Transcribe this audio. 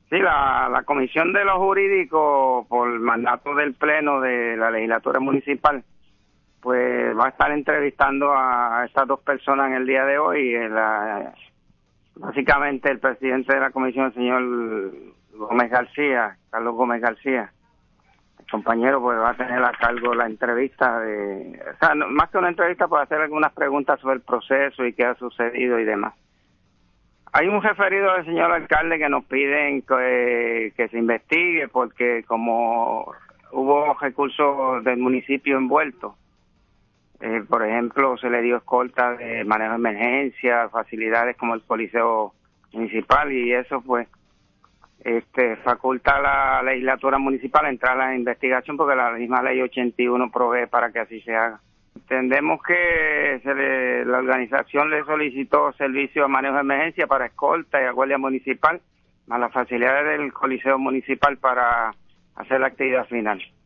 Sí, la Comisión de los Jurídicos, por mandato del Pleno de la Legislatura Municipal, pues va a estar entrevistando a estas dos personas en el día de hoy. Básicamente el presidente de la comisión, el señor Gómez García, Carlos Gómez García, el compañero, pues va a tener a cargo la entrevista más que una entrevista, pues hacer algunas preguntas sobre el proceso y qué ha sucedido y demás. Hay un referido del señor alcalde que nos piden que se investigue porque como hubo recursos del municipio envueltos, por ejemplo, se le dio escolta de manejo de emergencia, facilidades como el Coliseo Municipal, y eso pues faculta a la legislatura municipal a entrar a la investigación porque la misma ley 81 provee para que así se haga. Entendemos que la organización le solicitó servicio de manejo de emergencia para escolta y a guardia municipal, más las facilidades del Coliseo Municipal para hacer la actividad final.